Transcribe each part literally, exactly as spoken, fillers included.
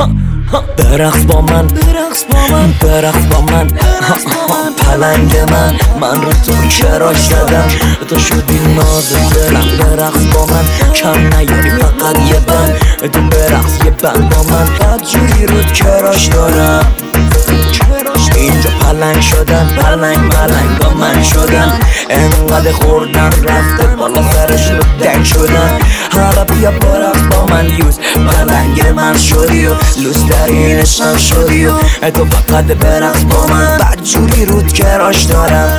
برقص با من، برقص با من، برقص با من، پلنگ من، من رو تو کراش زدم، تو شدی ناز دلم. برقص با من، کم نیاری فقط یه بند، تو برقص یه بند با من، بدجوری رو کراش دارم. اینجا پلنگ شدن، پلنگ ملنگ با من شدن، انقدر خوردن رفته بالا سرش رو دنگ شدن. حالا بیا برقص با من یوز، پلنگ من شدی و لوس درینش هم شدی و تو فقط برقص با من، بدجوری رود کراش دارم.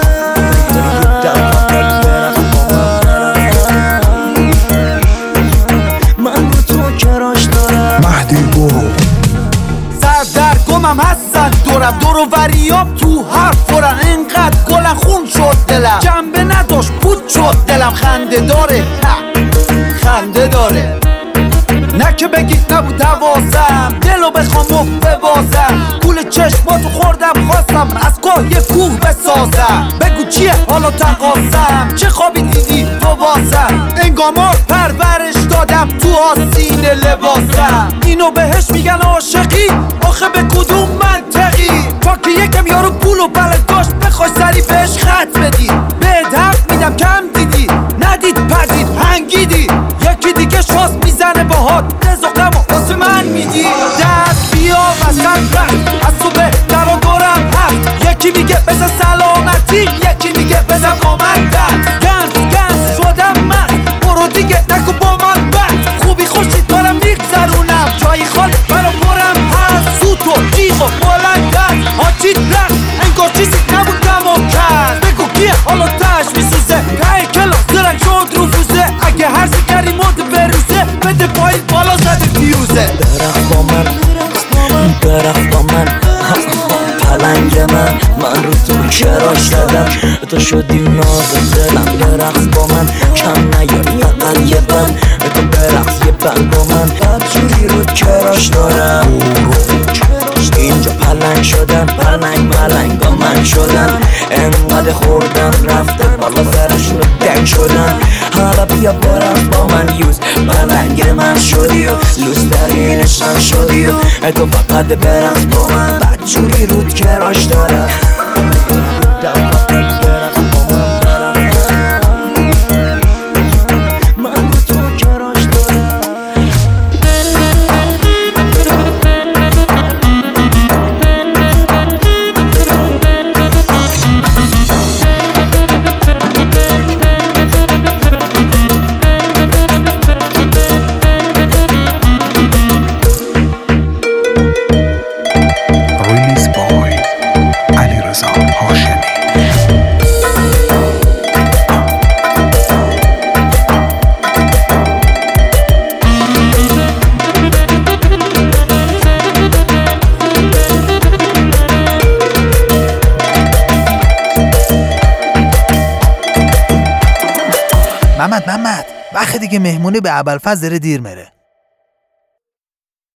من رو تو کراش دارم. مهدی برو سردرگمم هستن دورم، دورو وریام تو حرف فورن، انقدر گلن خون شد دلم، جنبه نداشت پود شد دلم. خنده داره خنده داره، نه که بگید نبود دوازم، دلو بخوام و ببازم، گول چشماتو خوردم خواستم از گاه یه کوه بسازم. بگو چیه حالا تقاسم، چه خوابی دیدی تو بازم، انگاما پرورش دادم تو آستین لباسم. اینو بهش میگن عاشقی، آخه به کدوم منطقی؟ تا که یکم یارو پول و بلد داشت بخوای سری بهش خط بدی، بهت حق میدم کم دیدی، ندید پدید هنگیدی، یکی دیگه شاس میزنه باهات رزقم و واسه من میدی. دست بیا وسط رفت، از تو بهتر و دورم هست، یکی میگه بزن سلامتی، یکی میگه بزن کامندت. گنز گنز شدم من، برو دیگه نکو با من بد، خوبی خوشی دارم میگذرونم، جایی خالی برا برم هست، سوت و جیغ و بلند هست، آجید رفت انگار چیزی نبودم و کرد. بگو کیه حالا تش میسوزه، ته کلاس درنگ شد رفوزه، اگه هر سکری مد بروزه، بده پایین بالا زده فیوزه. برقص با من، برقص با من، پلنگ من، من رو تو کراش زدم، تو شدی ناز دلم. برقص با من، کم نیاری فقط یه بند، تو برقص یه بند با من، بدجوری رو کراش دارم. اینجا پلنگ شدن، پلنگ ملنگ با من شدن، انقدر خوردن رفته بالا سرش رو دنگ شدن. حالا بیا برقص با من یوز، پلنگ من شدی و لوس درینش هم شدی و تو فقط برقص با من، بدجوری رود کراش دارم. محمد محمد وقت دیگه مهمونی به ابوالفضل داره دیر میره.